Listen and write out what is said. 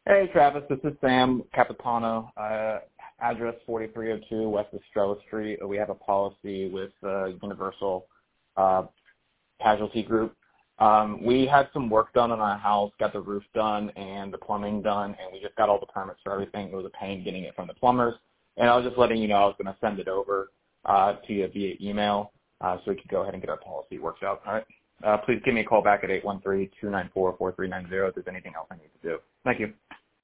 Hey, Travis. This is Sam Capitano, address 4302 West Estrella Street. We have a policy with Universal Casualty Group. We had some work done on our house, got the roof done and the plumbing done, and we just got all the permits for everything. It was a pain getting it from the plumbers. And I was just letting you know I was going to send it over to you via email so we could go ahead and get our policy worked out. All right. Please give me a call back at 813-294-4390 if there's anything else I need to do. Thank you.